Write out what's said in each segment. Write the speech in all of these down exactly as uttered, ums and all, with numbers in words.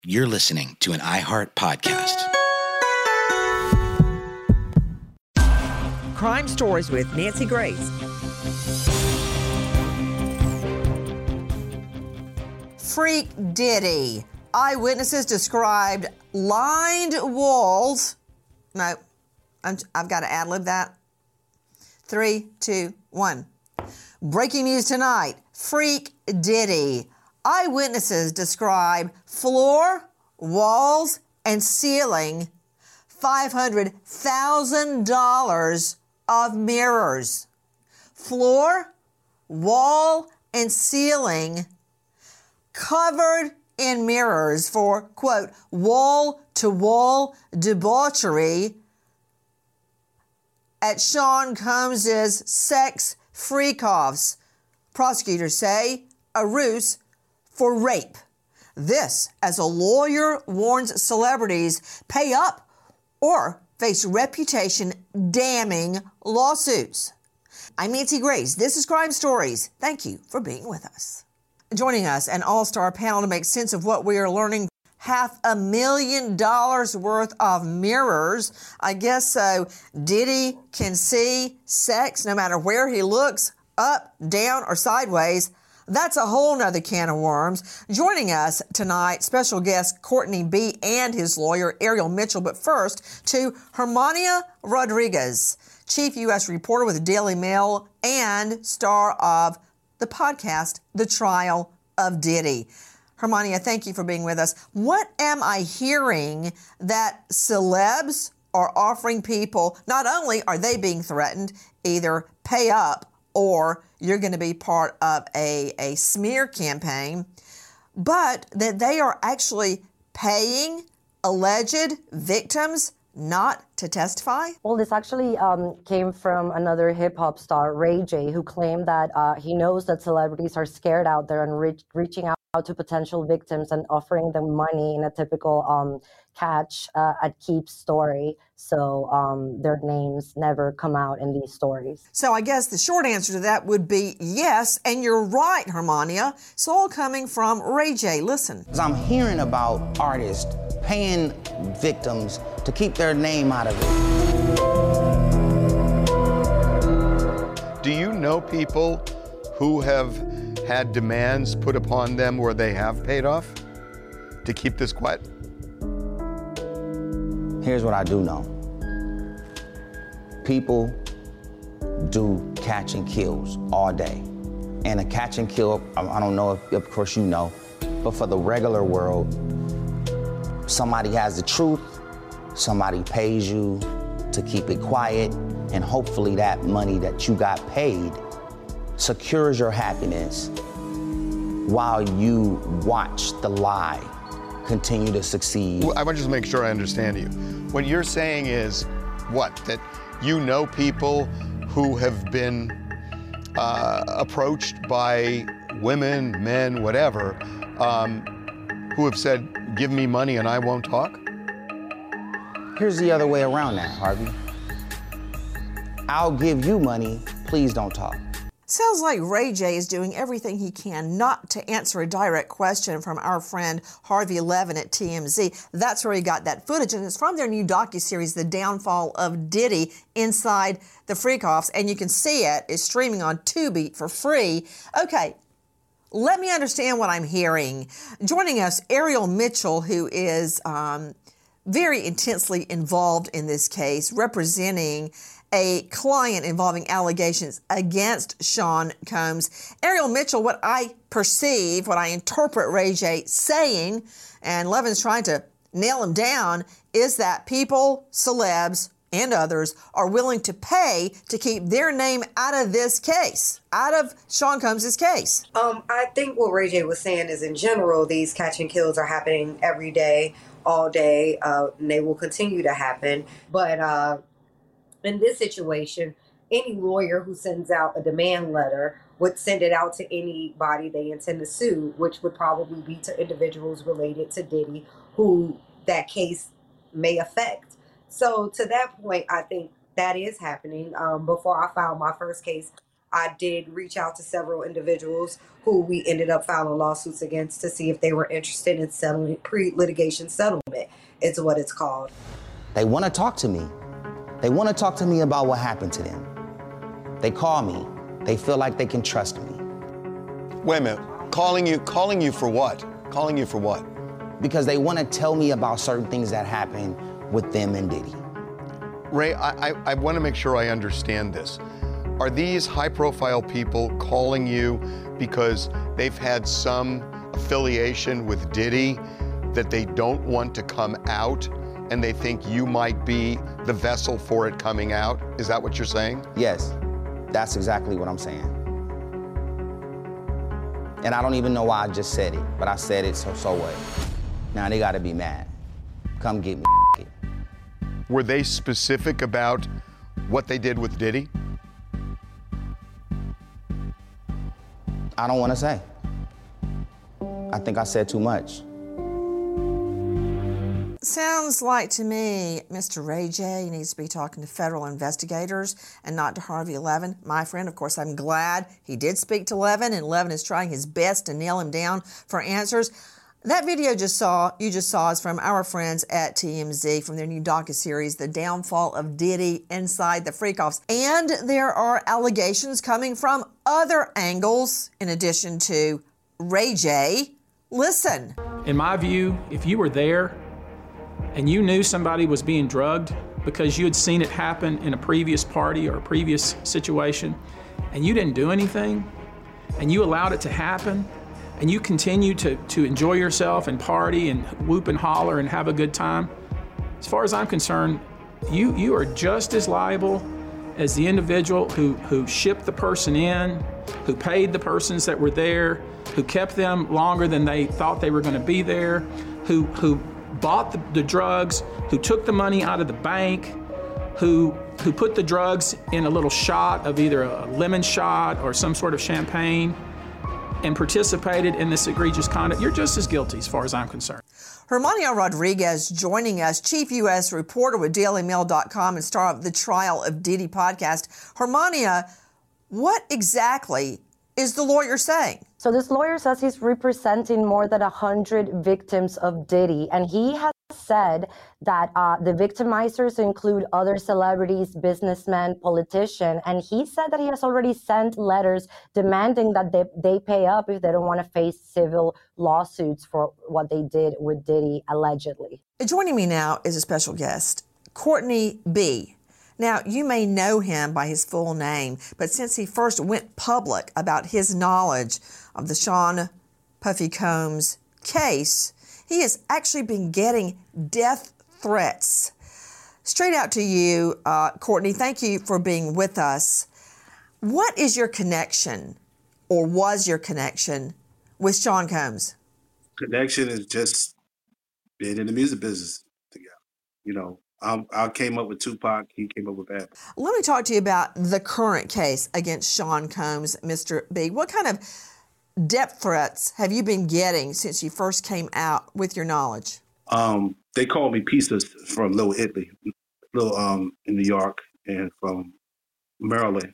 You're listening to an iHeart podcast. Crime Stories with Nancy Grace. Freak Diddy. Eyewitnesses described lined walls. No, I'm, I've got to ad-lib that. Three, two, one. Breaking news tonight. Freak Diddy. Eyewitnesses describe floor, walls, and ceiling five hundred thousand dollars of mirrors. Floor, wall, and ceiling covered in mirrors for, quote, wall-to-wall debauchery at Sean Combs's sex freak-offs. Prosecutors say a ruse for rape. This as a lawyer warns celebrities pay up or face reputation-damning lawsuits. I'm Nancy Grace. This is Crime Stories. Thank you for being with us. Joining us, an all-star panel to make sense of what we are learning. Half a million dollars worth of mirrors. I guess so. Diddy can see sex no matter where he looks, up, down, or sideways. That's a whole nother can of worms. Joining us tonight, special guest Courtney B. and his lawyer, Ariel Mitchell. But first, to Hermania Rodriguez, chief U S reporter with the Daily Mail and star of the podcast, The Trial of Diddy. Hermania, thank you for being with us. What am I hearing that celebs are offering people? Not only are they being threatened, either pay up or you're going to be part of a, a smear campaign, but that they are actually paying alleged victims not to testify? Well, this actually um, came from another hip-hop star, Ray J, who claimed that uh, he knows that celebrities are scared out there and re- reaching out to potential victims and offering them money in a typical um, catch uh, at Keep's story. So um, their names never come out in these stories. So I guess the short answer to that would be yes, and you're right, Hermania. It's all coming from Ray J. Listen. I'm hearing about artists paying victims to keep their name out of it. Do you know people who have had demands put upon them where they have paid off to keep this quiet? Here's what I do know. People do catch and kills all day. And a catch and kill, I don't know if, of course you know, but for the regular world, somebody has the truth, somebody pays you to keep it quiet, and hopefully that money that you got paid secures your happiness while you watch the lie continue to succeed. I want to just make sure I understand you. What you're saying is what? That you know people who have been uh, approached by women, men, whatever, um, who have said, give me money and I won't talk? Here's the other way around that, Harvey. I'll give you money, please don't talk. Sounds like Ray J is doing everything he can not to answer a direct question from our friend Harvey Levin at T M Z. That's where he got that footage, and it's from their new docuseries, The Downfall of Diddy, Inside the Freak-Offs, and you can see it. It's streaming on Tubi for free. Okay, let me understand what I'm hearing. Joining us, Ariel Mitchell, who is um, very intensely involved in this case, representing a client involving allegations against Sean Combs. Ariel Mitchell, what I perceive, what I interpret Ray J saying, and Levin's trying to nail him down, is that people, celebs, and others are willing to pay to keep their name out of this case, out of Sean Combs' case. Um, I think what Ray J was saying is, in general, these catch and kills are happening every day, all day, uh, and they will continue to happen. But uh, in this situation, any lawyer who sends out a demand letter would send it out to anybody they intend to sue, which would probably be to individuals related to Diddy who that case may affect. So to that point, I think that is happening. Um, before I filed my first case, I did reach out to several individuals who we ended up filing lawsuits against to see if they were interested in settling, pre-litigation settlement. It's what it's called. They want to talk to me. They want to talk to me about what happened to them. They call me. They feel like they can trust me. Wait a minute. Calling you, calling you for what? Calling you for what? Because they want to tell me about certain things that happened with them and Diddy. Ray, I, I, I want to make sure I understand this. Are these high-profile people calling you because they've had some affiliation with Diddy that they don't want to come out, and they think you might be the vessel for it coming out? Is that what you're saying? Yes, that's exactly what I'm saying. And I don't even know why I just said it, but I said it, so so what? Now they gotta be mad. Come get me. Were they specific about what they did with Diddy? I don't wanna say. I think I said too much. Sounds like to me Mister Ray J needs to be talking to federal investigators and not to Harvey Levin, my friend. Of course, I'm glad he did speak to Levin, and Levin is trying his best to nail him down for answers. That video just saw you just saw is from our friends at T M Z from their new docuseries, The Downfall of Diddy Inside the Freakoffs. And there are allegations coming from other angles in addition to Ray J. Listen. In my view, if you were there and you knew somebody was being drugged because you had seen it happen in a previous party or a previous situation, and you didn't do anything, and you allowed it to happen, and you continue to, to enjoy yourself and party and whoop and holler and have a good time, as far as I'm concerned, you, you are just as liable as the individual who, who shipped the person in, who paid the persons that were there, who kept them longer than they thought they were going to be there, who, who bought the, the drugs, who took the money out of the bank, who who put the drugs in a little shot of either a lemon shot or some sort of champagne and participated in this egregious conduct. You're just as guilty as far as I'm concerned. Hermania Rodriguez joining us, chief U S reporter with Daily Mail dot com and star of the Trial of Diddy podcast. Hermania, what exactly is the lawyer saying? So this lawyer says he's representing more than one hundred victims of Diddy, and he has said that uh, the victimizers include other celebrities, businessmen, politicians, and he said that he has already sent letters demanding that they, they pay up if they don't want to face civil lawsuits for what they did with Diddy, allegedly. Joining me now is a special guest, Courtney B. Now, you may know him by his full name, but since he first went public about his knowledge of the Sean Puffy Combs case, he has actually been getting death threats. Straight out to you, uh, Courtney, thank you for being with us. What is your connection, or was your connection, with Sean Combs? Connection is just being in the music business together. You know, I'm, I came up with Tupac, he came up with Bad. Let me talk to you about the current case against Sean Combs, Mister B. What kind of death threats have you been getting since you first came out with your knowledge? Um, they called me Pizza from Little Italy, Little um in New York, and from Maryland.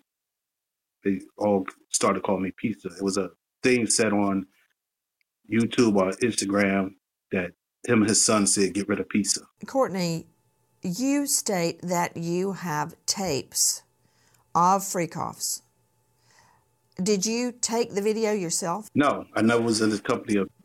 They all started calling me Pizza. It was a thing said on YouTube or Instagram that him and his son said, "Get rid of Pizza." Courtney, you state that you have tapes of freak-offs. Did you take the video yourself? No, I never was in the company of,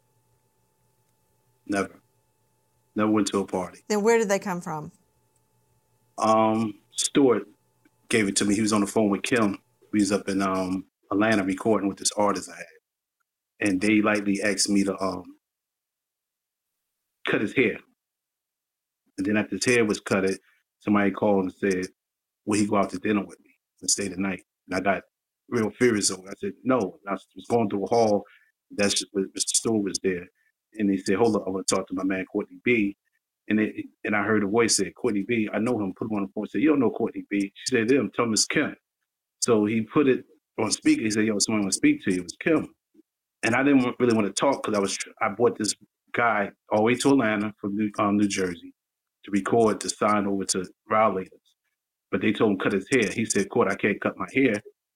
never. Never went to a party. Then where did they come from? Um, Stuart gave it to me. He was on the phone with Kim. We was up in um, Atlanta recording with this artist I had. And they lightly asked me to um, cut his hair. And then after his hair was cut, it, somebody called and said, will he go out to dinner with me and stay the night? And I got real furious over it. I said, no. And I was going through a hall. That's just, Mister Stewart was there. And they said, hold up, I want to talk to my man, Courtney B. And it, and I heard a voice say, Courtney B, I know him. Put him on the phone. I said, you don't know Courtney B. She said, them, tell him it's Kim. So he put it on speaker. He said, yo, someone want to speak to you. It was Kim. And I didn't really want to talk because I was, I brought this guy all the way to Atlanta from New, um, New Jersey to record, to sign over to Violator. But they told him cut his hair. He said, Court, I can't cut my hair.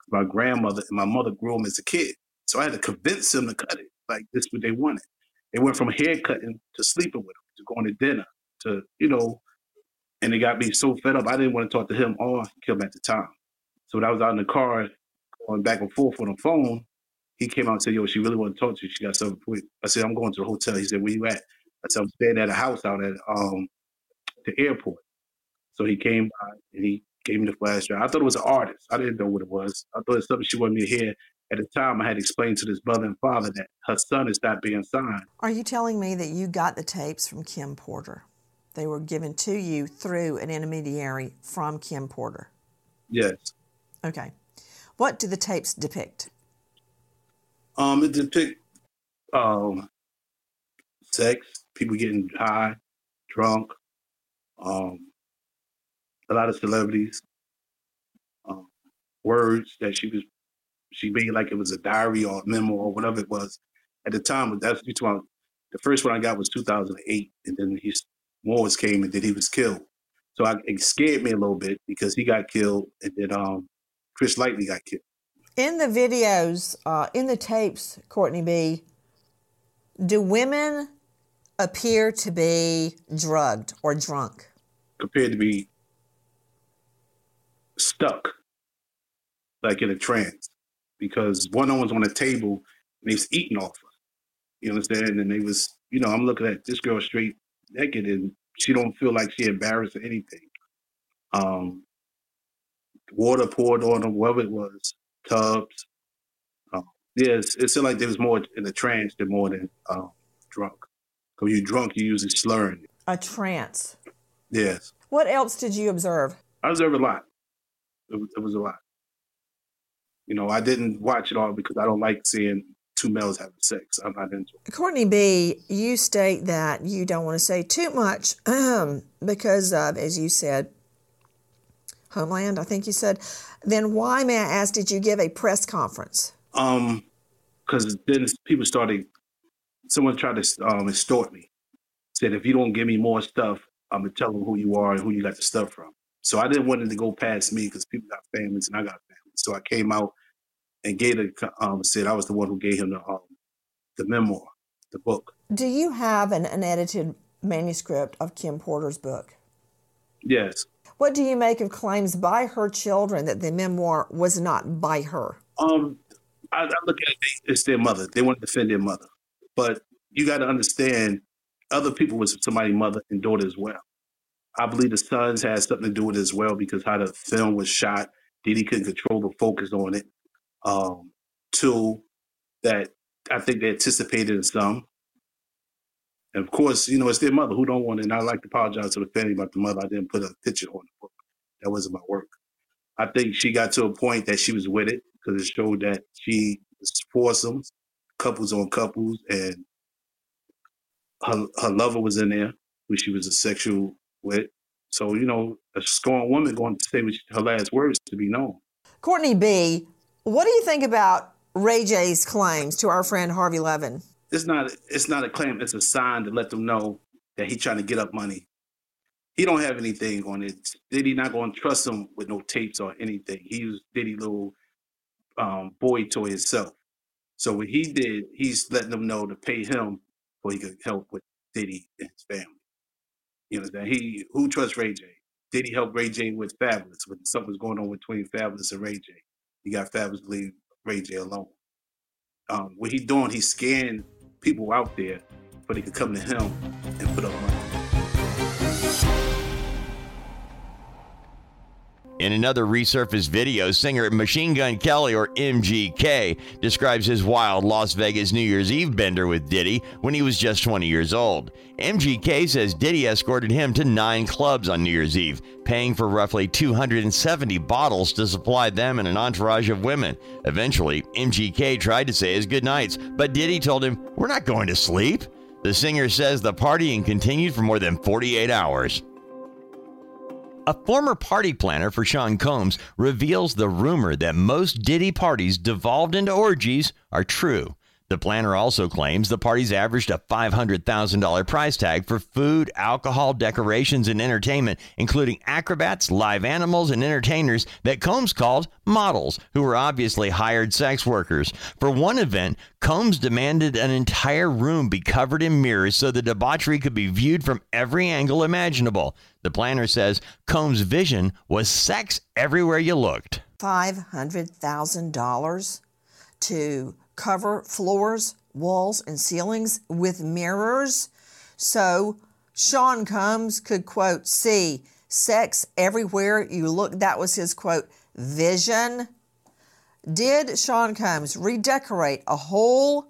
my grandmother and my mother grew him as a kid. So I had to convince him to cut it. Like, this is what they wanted. They went from haircutting to sleeping with him, to going to dinner, to, you know, and it got me so fed up. I didn't want to talk to him or Kim at the time. So when I was out in the car going back and forth on the phone, he came out and said, yo, she really want to talk to you. She got something quick. I said, I'm going to the hotel. He said, where you at? I said, I'm staying at a house out at um, the airport. So he came by and he gave me the flash drive. I thought it was an artist. I didn't know what it was. I thought it was something she wanted me to hear. At the time, I had explained to this mother and father that her son is not being signed. Are you telling me that you got the tapes from Kim Porter? They were given to you through an intermediary from Kim Porter? Yes. Okay. What do the tapes depict? Um, it depicts um, sex, people getting high, drunk, um, a lot of celebrities, um, words that she was, she made like it was a diary or a memo or whatever it was. At the time, that's the first one I got was two thousand eight, and then his Morris came and then he was killed. So I, it scared me a little bit because he got killed, and then um, Chris Lightly got killed. In the videos, uh, in the tapes, Courtney B., do women appear to be drugged or drunk? Appeared to be stuck, like in a trance, because one of them was on a table and they was eating off her. You understand? And they was, you know, I'm looking at this girl straight naked and she don't feel like she embarrassed or anything. Um, water poured on them, whatever it was, tubs. Um, yes, it seemed like there was more in a trance than more than uh, drunk. Because you're drunk, you usually slurring. A trance. Yes. What else did you observe? I observed a lot. It was, it was a lot. You know, I didn't watch it all because I don't like seeing two males having sex. I'm not into it. Courtney B., you state that you don't want to say too much um, because of, as you said, Homeland, I think you said. Then why, may I ask, did you give a press conference? Um, because then people started, someone tried to um, extort me. Said, if you don't give me more stuff, I'm going to tell them who you are and who you got the stuff from. So I didn't want it to go past me because people got families and I got families. So I came out and gave it, um, said I was the one who gave him the um, the memoir, the book. Do you have an unedited manuscript of Kim Porter's book? Yes. What do you make of claims by her children that the memoir was not by her? Um, I, I look at it, it's their mother. They want to defend their mother. But you got to understand, other people was somebody's mother and daughter as well. I believe the sons had something to do with it as well because how the film was shot, Diddy couldn't control the focus on it. Um, two, that I think they anticipated in some. And of course, you know, it's their mother who don't want it. And I'd like to apologize to the family about the mother. I didn't put a picture on the book. That wasn't my work. I think she got to a point that she was with it because it showed that she was foursomes, couples on couples, and her, her lover was in there, who she was a sexual with. So, you know, a scorned woman going to say her last words to be known. Courtney B., what do you think about Ray J's claims to our friend Harvey Levin? It's not, it's not a claim. It's a sign to let them know that he's trying to get up money. He don't have anything on it. Diddy not going to trust him with no tapes or anything. He was Diddy little um, boy toy himself. So what he did, he's letting them know to pay him so he could help with Diddy and his family. You know, that he, who trusts Ray J? Diddy helped Ray J with Fabulous when something was going on between Fabulous and Ray J. He got Fabulous to leave Ray J alone. Um, what he doing, he's scaring people out there so they could come to him and put up money. In another resurfaced video, singer Machine Gun Kelly, or M G K, describes his wild Las Vegas New Year's Eve bender with Diddy when he was just twenty years old. M G K says Diddy escorted him to nine clubs on New Year's Eve, paying for roughly two hundred seventy bottles to supply them and an entourage of women. Eventually, M G K tried to say his goodnights, but Diddy told him, "We're not going to sleep." The singer says the partying continued for more than forty-eight hours. A former party planner for Sean Combs reveals the rumor that most Diddy parties devolved into orgies are true. The planner also claims the parties averaged a five hundred thousand dollars price tag for food, alcohol, decorations, and entertainment, including acrobats, live animals, and entertainers that Combs called models, who were obviously hired sex workers. For one event, Combs demanded an entire room be covered in mirrors so the debauchery could be viewed from every angle imaginable. The planner says Combs' vision was sex everywhere you looked. five hundred thousand dollars to cover floors, walls, and ceilings with mirrors so Sean Combs could, quote, see sex everywhere you look. That was his, quote, vision. Did Sean Combs redecorate a whole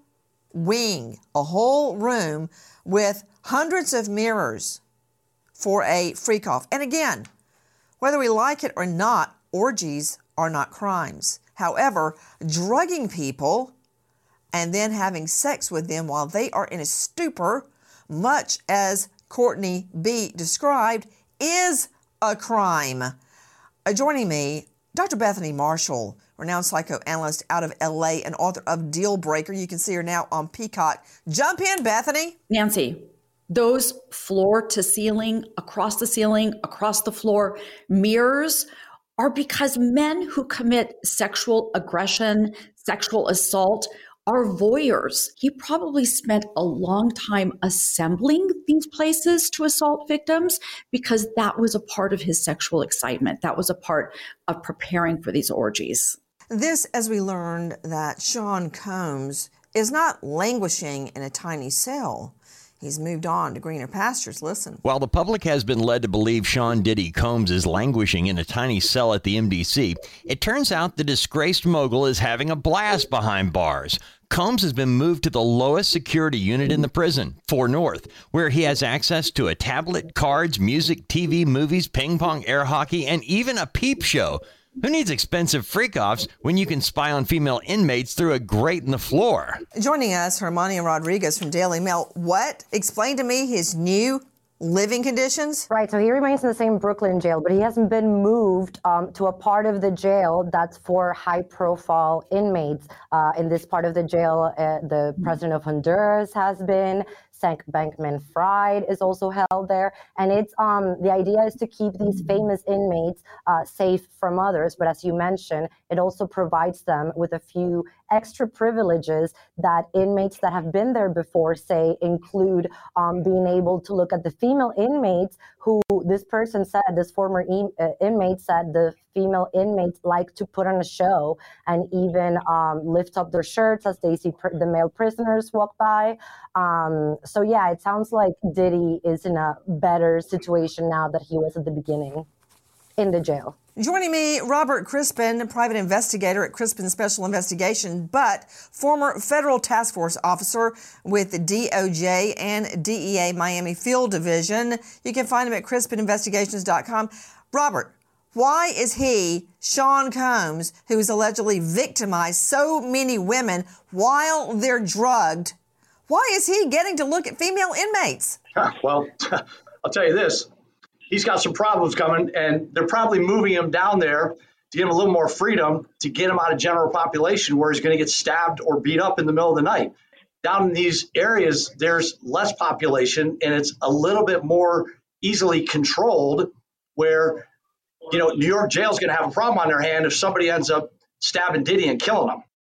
wing, a whole room with hundreds of mirrors for a freak-off? And again, whether we like it or not, orgies are not crimes. However, drugging people and then having sex with them while they are in a stupor, much as Courtney B. described, is a crime. Uh, joining me, Doctor Bethany Marshall, renowned psychoanalyst out of L A and author of Deal Breaker. You can see her now on Peacock. Jump in, Bethany. Nancy, those floor to ceiling, across the ceiling, across the floor mirrors are because men who commit sexual aggression, sexual assault are voyeurs. He probably spent a long time assembling these places to assault victims because that was a part of his sexual excitement. That was a part of preparing for these orgies. This, as we learned that Sean Combs is not languishing in a tiny cell. He's moved on to greener pastures. Listen. While the public has been led to believe Sean Diddy Combs is languishing in a tiny cell at the M D C, it turns out the disgraced mogul is having a blast behind bars. Combs has been moved to the lowest security unit in the prison, four North, where he has access to a tablet, cards, music, T V, movies, ping pong, air hockey, and even a peep show. Who needs expensive freak-offs when you can spy on female inmates through a grate in the floor? Joining us, Hermania Rodriguez from Daily Mail. What? Explain to me his new living conditions? Right, so he remains in the same Brooklyn jail, but he hasn't been moved um, to a part of the jail that's for high-profile inmates. Uh, in this part of the jail, uh, the president of Honduras has been. Sam Bankman-Fried is also held there. And it's um, the idea is to keep these famous inmates uh, safe from others. But as you mentioned, it also provides them with a few extra privileges that inmates that have been there before, say, include um, being able to look at the female inmates who this person said, this former e- uh, inmate said the female inmates like to put on a show and even um, lift up their shirts as they see pr- the male prisoners walk by. Um, so yeah, it sounds like Diddy is in a better situation now than he was at the beginning in the jail. Joining me, Robert Crispin, private investigator at Crispin Special Investigation, but former federal task force officer with the D O J and D E A Miami Field Division. You can find him at crispin investigations dot com. Robert, why is he, Sean Combs, who has allegedly victimized so many women while they're drugged, why is he getting to look at female inmates? Well, I'll tell you this. He's got some problems coming, and they're probably moving him down there to give him a little more freedom to get him out of general population where he's going to get stabbed or beat up in the middle of the night. Down in these areas, there's less population, and it's a little bit more easily controlled where, you know, New York jail is going to have a problem on their hand if somebody ends up stabbing Diddy and killing him.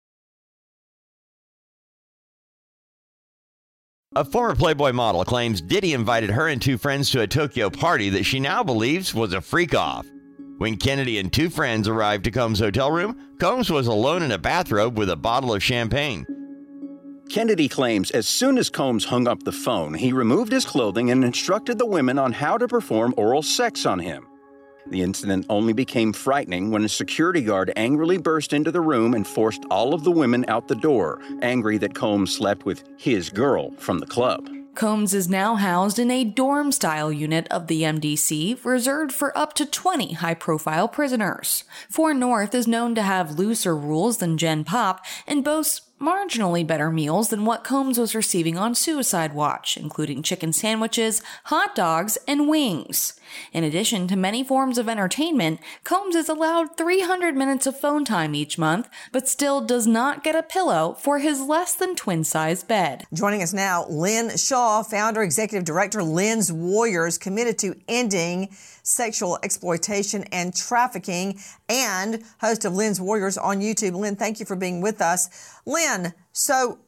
A former Playboy model claims Diddy invited her and two friends to a Tokyo party that she now believes was a freak-off. When Kennedy and two friends arrived to Combs' hotel room, Combs was alone in a bathrobe with a bottle of champagne. Kennedy claims as soon as Combs hung up the phone, he removed his clothing and instructed the women on how to perform oral sex on him. The incident only became frightening when a security guard angrily burst into the room and forced all of the women out the door, angry that Combs slept with his girl from the club. Combs is now housed in a dorm-style unit of the M D C, reserved for up to twenty high-profile prisoners. four North is known to have looser rules than Gen Pop and boasts marginally better meals than what Combs was receiving on Suicide Watch, including chicken sandwiches, hot dogs, and wings. In addition to many forms of entertainment, Combs is allowed three hundred minutes of phone time each month, but still does not get a pillow for his less than twin-size bed. Joining us now, Lynn Shaw, founder, executive director, Lynn's Warriors, committed to ending sexual exploitation and trafficking, and host of Lynn's Warriors on YouTube. Lynn, thank you for being with us. Lynn, so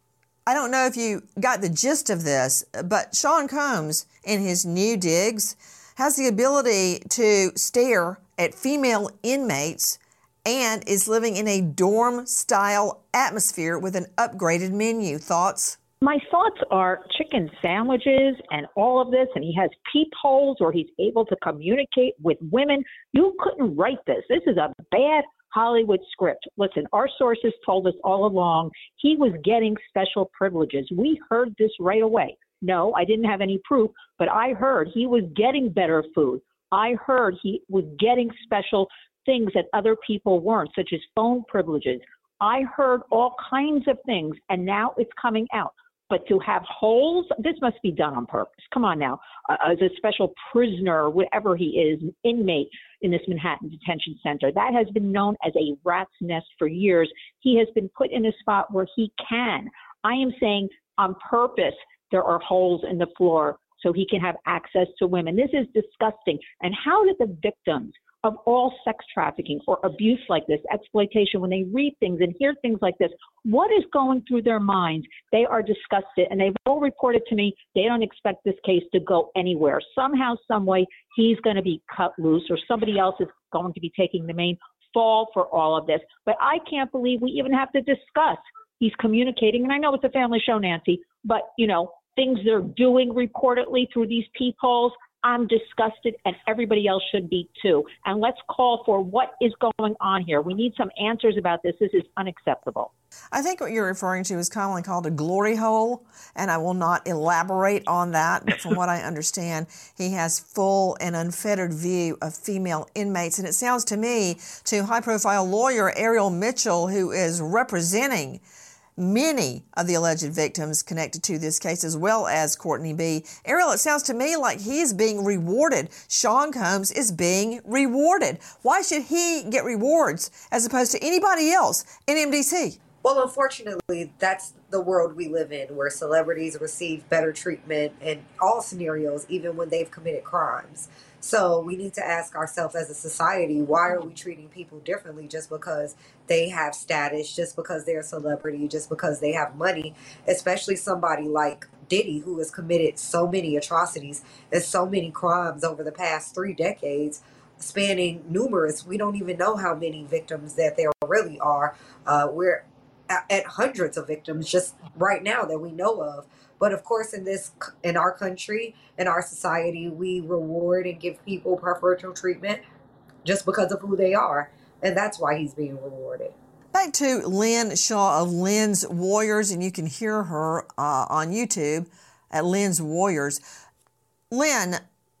I don't know if you got the gist of this, but Sean Combs, in his new digs, has the ability to stare at female inmates and is living in a dorm-style atmosphere with an upgraded menu. Thoughts? My thoughts are chicken sandwiches and all of this, and he has peepholes where he's able to communicate with women. You couldn't write this. This is a bad Hollywood script. Listen, our sources told us all along he was getting special privileges. We heard this right away. No, I didn't have any proof, but I heard he was getting better food. I heard he was getting special things that other people weren't, such as phone privileges. I heard all kinds of things, and now it's coming out. But to have holes, this must be done on purpose. Come on now. Uh, as a special prisoner, or whatever he is, an inmate in this Manhattan detention center, that has been known as a rat's nest for years. He has been put in a spot where he can. I am saying on purpose, there are holes in the floor so he can have access to women. This is disgusting. And how did the victims of all sex trafficking or abuse like this, exploitation, when they read things and hear things like this, what is going through their minds? They are disgusted, and they've all reported to me they don't expect this case to go anywhere. Somehow, some way, he's going to be cut loose, or somebody else is going to be taking the main fall for all of this. But I can't believe we even have to discuss. He's communicating, and I know it's a family show, Nancy, but, you know, things they're doing reportedly through these peepholes, I'm disgusted, and everybody else should be too. And let's call for what is going on here. We need some answers about this. This is unacceptable. I think what you're referring to is commonly called a glory hole, and I will not elaborate on that, but from what I understand, he has full and unfettered view of female inmates. And it sounds to me to high-profile lawyer Ariel Mitchell, who is representing many of the alleged victims connected to this case, as well as Courtney B. Ariel, it sounds to me like he is being rewarded. Sean Combs is being rewarded. Why should he get rewards as opposed to anybody else in M D C? Well, unfortunately, that's the world we live in, where celebrities receive better treatment in all scenarios, even when they've committed crimes. So we need to ask ourselves as a society, why are we treating people differently just because they have status, just because they're a celebrity, just because they have money, especially somebody like Diddy, who has committed so many atrocities and so many crimes over the past three decades, spanning numerous, we don't even know how many victims that there really are. Uh, we're at hundreds of victims just right now that we know of. But of course, in this, in our country, in our society, we reward and give people preferential treatment just because of who they are. And that's why he's being rewarded. Back to Lynn Shaw of Lynn's Warriors, and you can hear her uh, on YouTube at Lynn's Warriors. Lynn,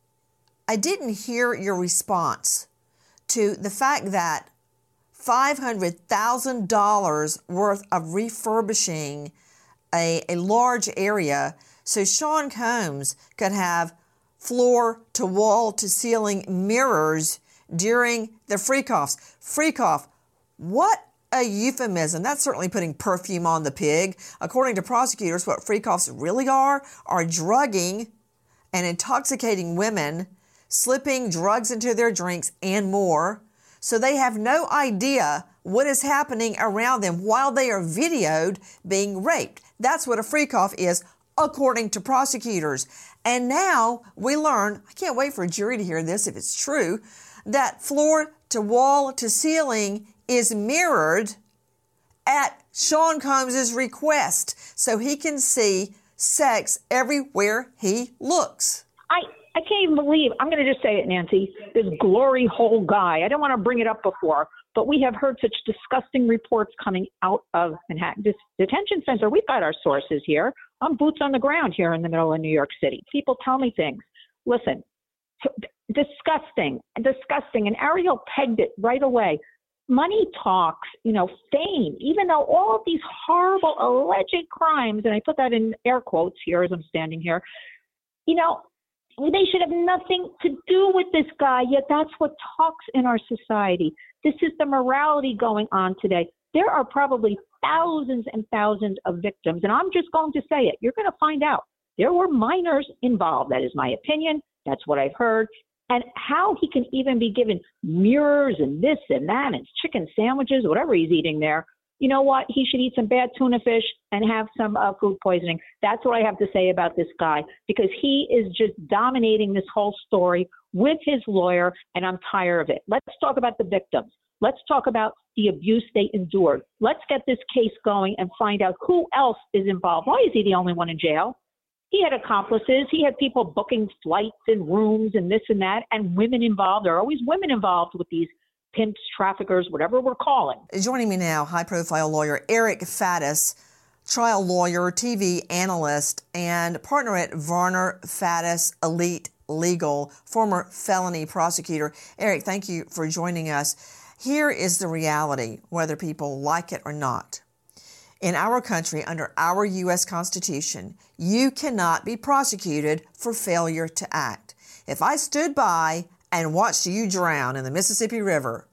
I didn't hear your response to the fact that five hundred thousand dollars worth of refurbishing A, a large area so Sean Combs could have floor to wall to ceiling mirrors during the freak-offs. Freak-off, what a euphemism. That's certainly putting perfume on the pig. According to prosecutors, what freak-offs really are, are drugging and intoxicating women, slipping drugs into their drinks and more, so they have no idea what is happening around them while they are videoed being raped. That's what a freak-off is, according to prosecutors. And now we learn, I can't wait for a jury to hear this if it's true, that floor to wall to ceiling is mirrored at Sean Combs' request so he can see sex everywhere he looks. I, I can't even believe, I'm going to just say it, Nancy, this glory hole guy. I don't want to bring it up before, but we have heard such disgusting reports coming out of Manhattan this detention center. We've got our sources here. I'm boots on the ground here in the middle of New York City. People tell me things. Listen, disgusting, disgusting. And Ariel pegged it right away. money talks, you know, fame, even though all of these horrible alleged crimes, and I put that in air quotes here as I'm standing here, you know, they should have nothing to do with this guy, yet that's what talks in our society. This is the morality going on today. There are probably thousands and thousands of victims, and I'm just going to say it. You're going to find out. There were minors involved. That is my opinion. That's what I've heard. And how he can even be given mirrors and this and that and chicken sandwiches, whatever he's eating there, you know what? He should eat some bad tuna fish and have some uh, food poisoning. That's what I have to say about this guy, because he is just dominating this whole story with his lawyer, and I'm tired of it. Let's talk about the victims. Let's talk about the abuse they endured. Let's get this case going and find out who else is involved. Why is he the only one in jail? He had accomplices. He had people booking flights and rooms and this and that, and women involved. There are always women involved with these pimps, traffickers, whatever we're calling. Joining me now, high-profile lawyer Eric Faddis, trial lawyer, T V analyst, and partner at Varner Faddis Elite Legal, former felony prosecutor. Eric, thank you for joining us. Here is the reality, whether people like it or not. In our country, under our U S Constitution, you cannot be prosecuted for failure to act. If I stood by and watched you drown in the Mississippi River,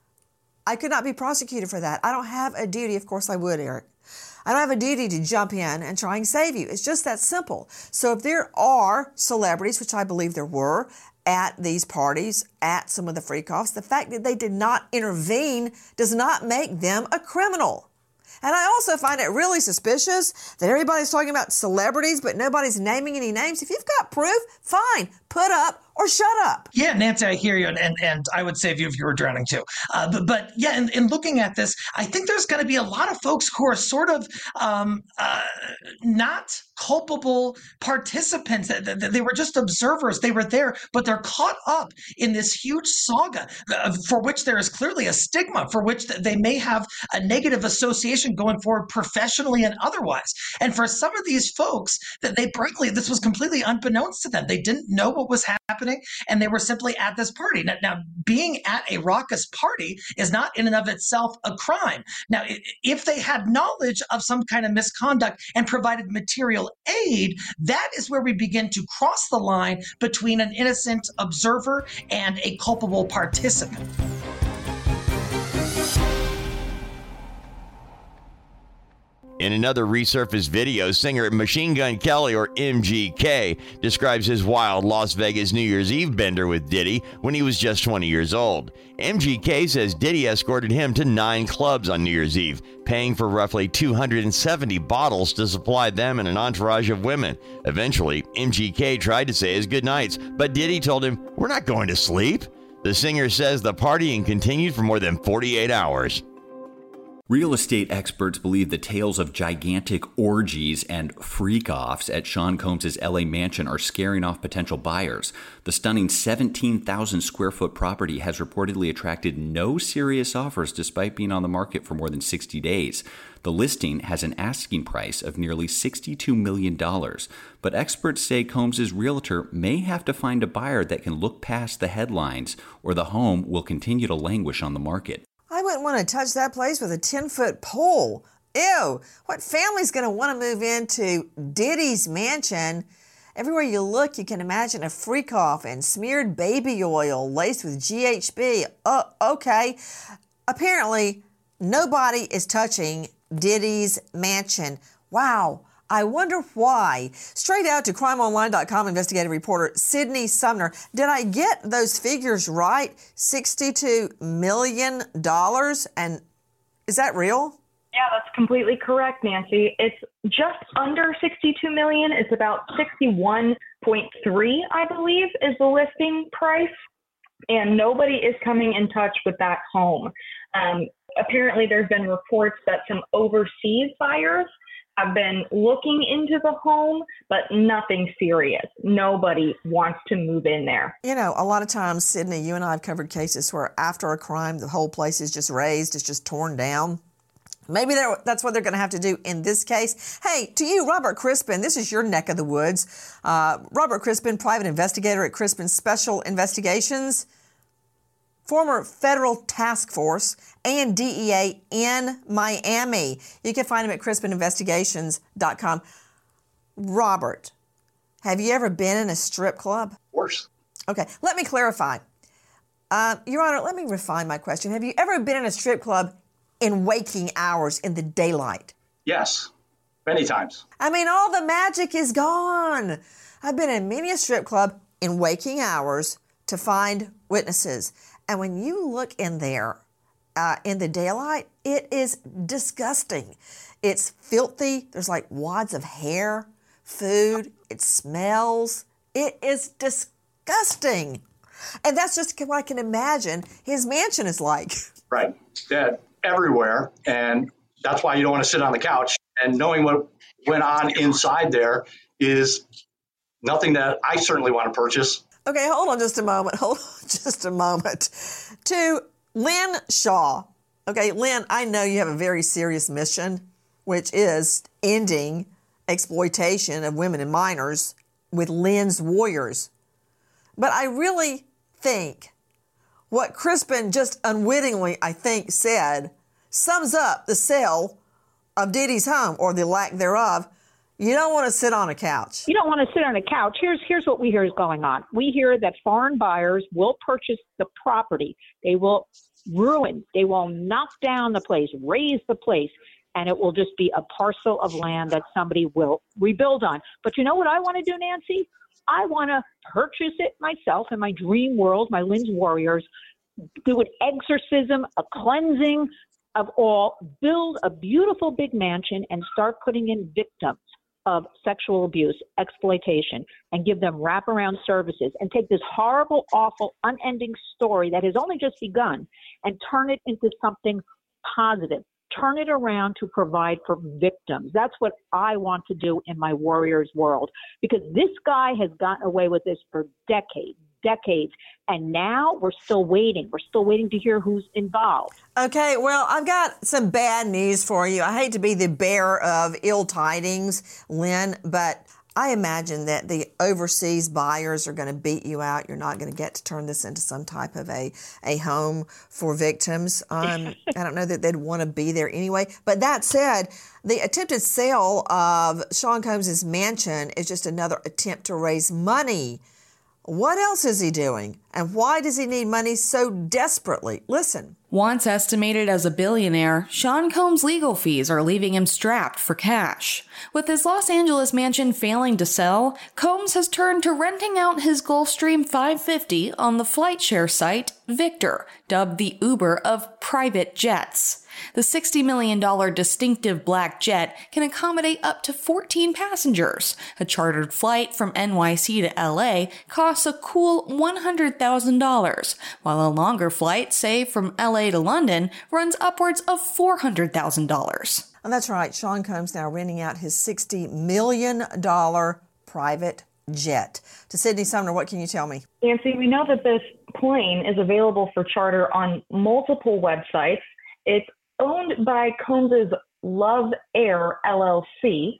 I could not be prosecuted for that. I don't have a duty. Of course I would, Eric. I don't have a duty to jump in and try and save you. It's just that simple. So if there are celebrities, which I believe there were, at these parties, at some of the freak-offs, the fact that they did not intervene does not make them a criminal. And I also find it really suspicious that everybody's talking about celebrities, but nobody's naming any names. If you've got proof, fine, put up or shut up. Yeah, Nancy, I hear you, and, and, and I would save you if you were drowning too. Uh, but, but yeah, in, in looking at this, I think there's going to be a lot of folks who are sort of um, uh, not culpable participants. They were just observers. They were there, but they're caught up in this huge saga for which there is clearly a stigma, for which they may have a negative association going forward professionally and otherwise. And for some of these folks, that they frankly, this was completely unbeknownst to them. They didn't know what was happening, and they were simply at this party. Now, now, being at a raucous party is not in and of itself a crime. Now, if they had knowledge of some kind of misconduct and provided material aid, that is where we begin to cross the line between an innocent observer and a culpable participant. In another resurfaced video, singer Machine Gun Kelly, or M G K, describes his wild Las Vegas New Year's Eve bender with Diddy when he was just twenty years old. M G K says Diddy escorted him to nine clubs on New Year's Eve, paying for roughly two hundred seventy bottles to supply them and an entourage of women. Eventually, M G K tried to say his goodnights, but Diddy told him, "We're not going to sleep." The singer says the partying continued for more than forty-eight hours. Real estate experts believe the tales of gigantic orgies and freak-offs at Sean Combs' L A mansion are scaring off potential buyers. The stunning seventeen thousand square foot property has reportedly attracted no serious offers despite being on the market for more than sixty days. The listing has an asking price of nearly sixty-two million dollars, but experts say Combs' realtor may have to find a buyer that can look past the headlines, or the home will continue to languish on the market. I wouldn't want to touch that place with a ten-foot pole. Ew, what family's going to want to move into Diddy's mansion? Everywhere you look, you can imagine a freak-off and smeared baby oil laced with G H B. Uh, okay. Apparently, nobody is touching Diddy's mansion. Wow. I wonder why. Straight out to crime online dot com investigative reporter Sydney Sumner. Did I get those figures right? sixty-two million dollars? And is that real? Yeah, that's completely correct, Nancy. It's just under sixty-two million dollars. It's about sixty-one point three, I believe, is the listing price. And nobody is coming in touch with that home. Um, apparently, there's been reports that some overseas buyers have been looking into the home, but nothing serious. Nobody wants to move in there. You know, a lot of times, Sydney, you and I have covered cases where after a crime, the whole place is just razed, it's just torn down. Maybe that's what they're going to have to do in this case. Hey, to you, Robert Crispin, this is your neck of the woods. Uh, Robert Crispin, private investigator at Crispin Special Investigations. former federal task force and D E A in Miami. You can find him at crispin investigations dot com. Robert, have you ever been in a strip club? Of course. Okay, let me clarify. Uh, Your Honor, let me refine my question. Have you ever been in a strip club in waking hours in the daylight? Yes, many times. I mean, all the magic is gone. I've been in many a strip club in waking hours to find witnesses. And when you look in there uh, in the daylight, it is disgusting. It's filthy. There's like wads of hair, food. It smells. It is disgusting. And that's just what I can imagine his mansion is like. Right. Dead everywhere. And that's why you don't want to sit on the couch. And knowing what went on inside there is nothing that I certainly want to purchase. Okay, hold on just a moment. Hold on just a moment. To Lynn Shaw. Okay, Lynn, I know you have a very serious mission, which is ending exploitation of women and minors with Lynn's Warriors. But I really think what Crispin just unwittingly, I think, said sums up the sale of Diddy's home, or the lack thereof. You don't want to sit on a couch. You don't want to sit on a couch. Here's here's what we hear is going on. We hear that foreign buyers will purchase the property. They will ruin. They will knock down the place, raise the place, and it will just be a parcel of land that somebody will rebuild on. But you know what I want to do, Nancy? I want to purchase it myself in my dream world, my Lynn's Warriors, do an exorcism, a cleansing of all, build a beautiful big mansion and start putting in victims of sexual abuse, exploitation, and give them wraparound services, and take this horrible, awful, unending story that has only just begun and turn it into something positive. Turn it around to provide for victims. That's what I want to do in my Warriors world, because this guy has gotten away with this for decades, decades, and now we're still waiting. We're still waiting to hear who's involved. Okay, well, I've got some bad news for you. I hate to be the bearer of ill tidings, Lynn, but I imagine that the overseas buyers are going to beat you out. You're not going to get to turn this into some type of a, a home for victims. Um, I don't know that they'd want to be there anyway. But that said, the attempted sale of Sean Combs' mansion is just another attempt to raise money. What else is he doing? And why does he need money so desperately? Listen. Once estimated as a billionaire, Sean Combs' legal fees are leaving him strapped for cash. With his Los Angeles mansion failing to sell, Combs has turned to renting out his Gulfstream five fifty on the flight share site Victor, dubbed the Uber of private jets. The sixty million dollars distinctive black jet can accommodate up to fourteen passengers. A chartered flight from N Y C to L A costs a cool one hundred thousand dollars, while a longer flight, say from L A to London, runs upwards of four hundred thousand dollars. And that's right, Sean Combs now renting out his sixty million dollars private jet. To Sydney Sumner, what can you tell me? Nancy, we know that this plane is available for charter on multiple websites. It's owned by Combs' Love Air L L C.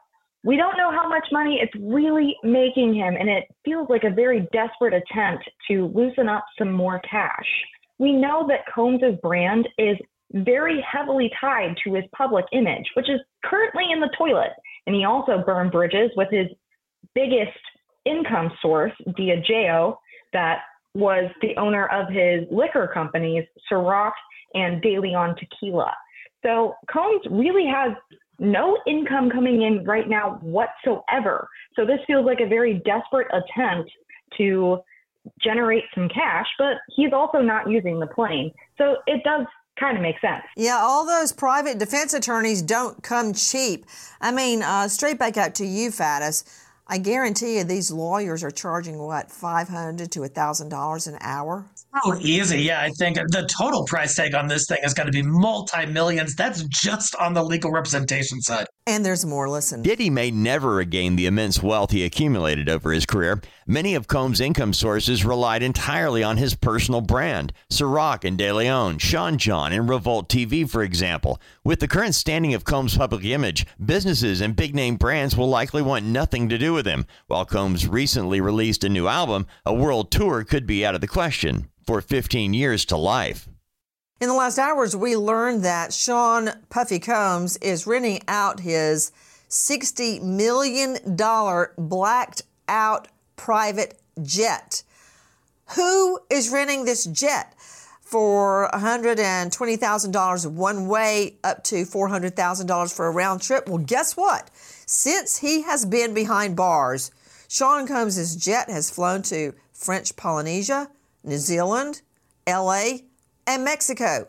We don't know how much money it's really making him, and it feels like a very desperate attempt to loosen up some more cash. We know that Combs' brand is very heavily tied to his public image, which is currently in the toilet. And he also burned bridges with his biggest income source, Diageo, that was the owner of his liquor companies, Ciroc and De Leon Tequila. So Combs really has no income coming in right now whatsoever. So this feels like a very desperate attempt to generate some cash, but he's also not using the plane. So it does kind of make sense. Yeah, all those private defense attorneys don't come cheap. I mean, uh, straight back out to you, Faddis. I guarantee you these lawyers are charging, what, five hundred dollars to one thousand dollars an hour? Oh, easy. Yeah, I think the total price tag on this thing is going to be multi-millions. That's just on the legal representation side. And there's more. Listen. Diddy may never regain the immense wealth he accumulated over his career. Many of Combs' income sources relied entirely on his personal brand. Ciroc and De Leon, Sean John, and Revolt T V, for example. With the current standing of Combs' public image, businesses and big-name brands will likely want nothing to do with him. While Combs recently released a new album, a world tour could be out of the question. for fifteen years to life. In the last hours, we learned that Sean Puffy Combs is renting out his sixty million dollars blacked out private jet. Who is renting this jet for one hundred twenty thousand dollars one way up to four hundred thousand dollars for a round trip? Well, guess what? Since he has been behind bars, Sean Combs' jet has flown to French Polynesia, New Zealand, L A, and Mexico.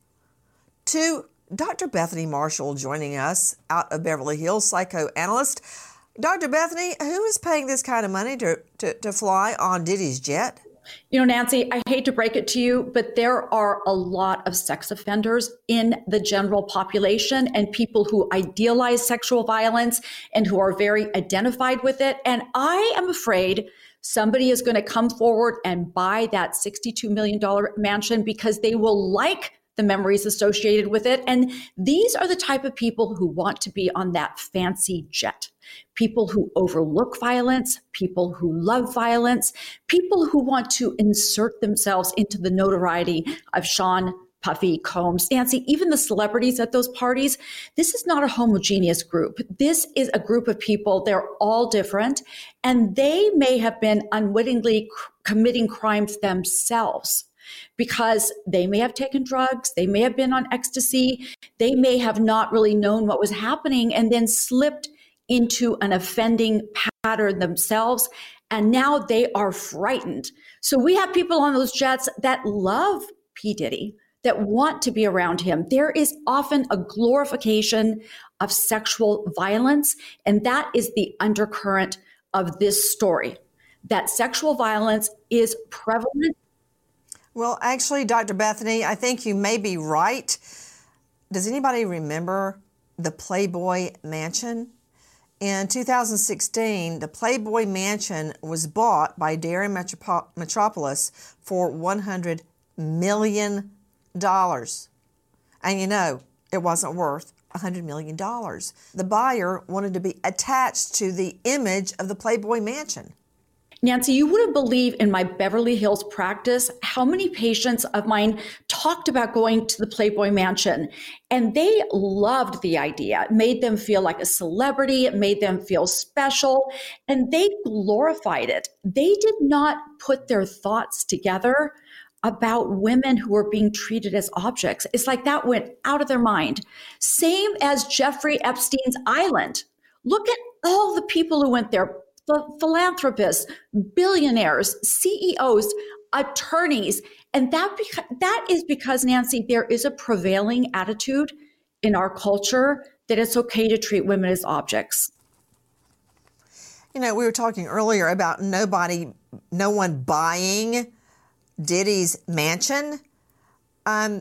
To Doctor Bethany Marshall joining us out of Beverly Hills, psychoanalyst. Doctor Bethany, who is paying this kind of money to, to, to fly on Diddy's jet? You know, Nancy, I hate to break it to you, but there are a lot of sex offenders in the general population and people who idealize sexual violence and who are very identified with it. And I am afraid somebody is going to come forward and buy that sixty-two million dollars mansion because they will like the memories associated with it. And these are the type of people who want to be on that fancy jet. People who overlook violence, people who love violence, people who want to insert themselves into the notoriety of Sean Puffy Combs. Nancy, even the celebrities at those parties, this is not a homogeneous group. This is a group of people. They're all different, and they may have been unwittingly c- committing crimes themselves, because they may have taken drugs, they may have been on ecstasy, they may have not really known what was happening and then slipped into an offending pattern themselves, and now they are frightened. So we have people on those jets that love P. Diddy, that want to be around him. There is often a glorification of sexual violence, and that is the undercurrent of this story, that sexual violence is prevalent. Well, actually, Doctor Bethany, I think you may be right. Does anybody remember the Playboy Mansion? In two thousand sixteen, the Playboy Mansion was bought by Darren Metropo- Metropolis for one hundred million dollars. And you know, it wasn't worth one hundred million dollars. The buyer wanted to be attached to the image of the Playboy Mansion. Nancy, you wouldn't believe in my Beverly Hills practice how many patients of mine talked about going to the Playboy Mansion, and they loved the idea. It made them feel like a celebrity. It made them feel special, and they glorified it. They did not put their thoughts together about women who were being treated as objects. It's like that went out of their mind. Same as Jeffrey Epstein's Island. Look at all the people who went there. The philanthropists, billionaires, C E Os, attorneys. And that beca- that is because, Nancy, there is a prevailing attitude in our culture that it's okay to treat women as objects. You know, we were talking earlier about nobody, no one buying Diddy's mansion. Um,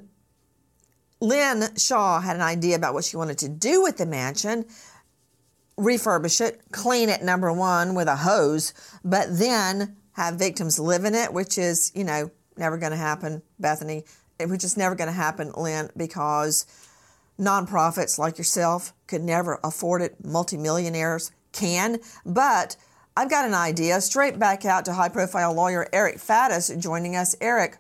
Lynn Shaw had an idea about what she wanted to do with the mansion. Refurbish it, clean it, number one, with a hose, but then have victims live in it, which is, you know, never going to happen, Bethany, which is never going to happen, Lynn, because nonprofits like yourself could never afford it. Multimillionaires can. But I've got an idea. Straight back out to high-profile lawyer Eric Faddis joining us. Eric,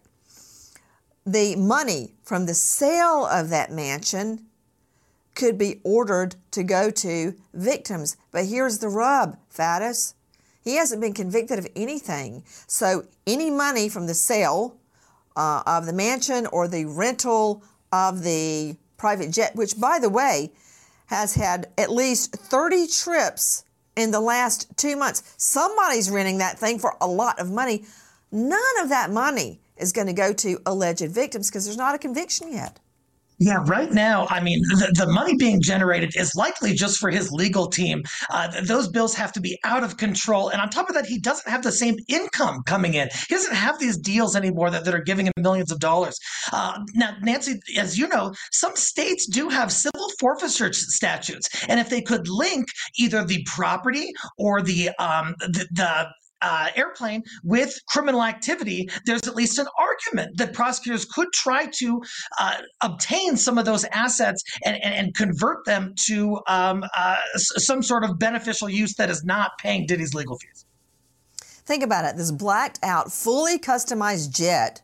the money from the sale of that mansion could be ordered to go to victims. But here's the rub, Faddis. He hasn't been convicted of anything. So any money from the sale uh, of the mansion or the rental of the private jet, which, by the way, has had at least thirty trips in the last two months. Somebody's renting that thing for a lot of money. None of that money is going to go to alleged victims because there's not a conviction yet. Yeah, right now, I mean, the, the money being generated is likely just for his legal team. Uh, th- those bills have to be out of control. And on top of that, he doesn't have the same income coming in. He doesn't have these deals anymore that, that are giving him millions of dollars. Uh, now, Nancy, as you know, some states do have civil forfeiture statutes. And if they could link either the property or the um, the, the Uh, airplane with criminal activity, there's at least an argument that prosecutors could try to uh, obtain some of those assets and, and, and convert them to um, uh, some sort of beneficial use that is not paying Diddy's legal fees. Think about it. This blacked out, fully customized jet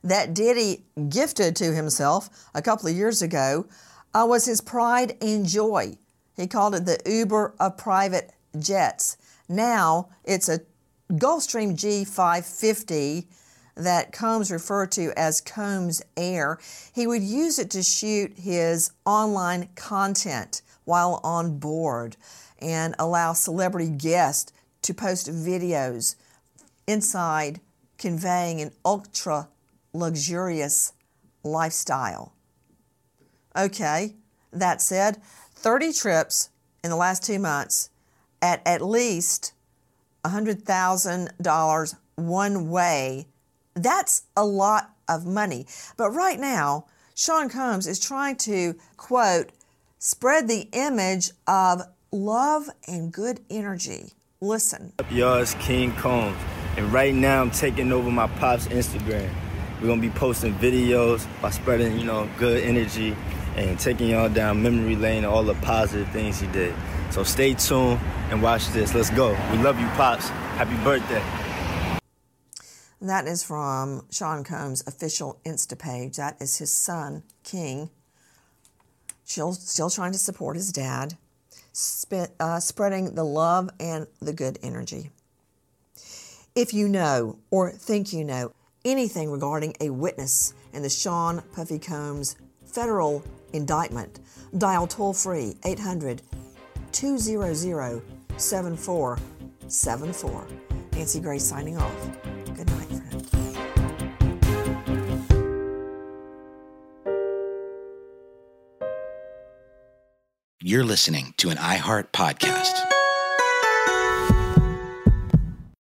that Diddy gifted to himself a couple of years ago uh, was his pride and joy. He called it the Uber of private jets. Now it's a Gulfstream G five fifty that Combs referred to as Combs Air. He would use it to shoot his online content while on board and allow celebrity guests to post videos inside, conveying an ultra luxurious lifestyle. Okay, that said, thirty trips in the last two months at at least one hundred thousand dollars one way. That's a lot of money. But right now, Sean Combs is trying to, quote, spread the image of love and good energy. Listen. Y'all, it's King Combs. And right now I'm taking over my pop's Instagram. We're going to be posting videos by spreading, you know, good energy and taking y'all down memory lane and all the positive things he did. So stay tuned and watch this. Let's go. We love you, Pops. Happy birthday. That is from Sean Combs' official Insta page. That is his son, King, still, still trying to support his dad, sp- uh, spreading the love and the good energy. If you know or think you know anything regarding a witness in the Sean Puffy Combs federal indictment, dial toll-free eight hundred, two hundred, seven four seven four. Nancy Grace signing off. Good night, friend. You're listening to an iHeart podcast.